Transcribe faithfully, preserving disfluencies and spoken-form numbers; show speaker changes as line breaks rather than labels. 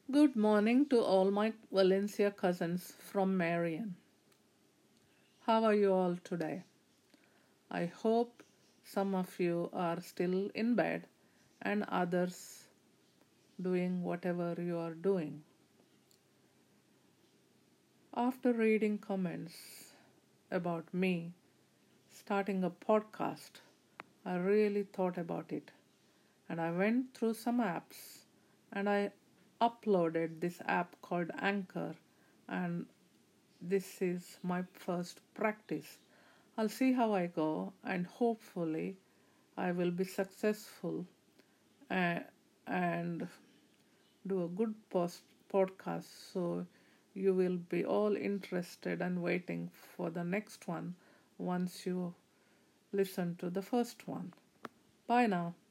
Good morning to all my Valencia cousins from Marion. How are you all today? I hope some of you are still in bed and others doing whatever you are doing. After reading comments about me starting a podcast, I really thought about it and I went through some apps and I uploaded this app called Anchor, and this is my first practice. I'll see how I go, and hopefully, I will be successful and, and do a good post podcast. So, you will be all interested and waiting for the next one once you listen to the first one. Bye now.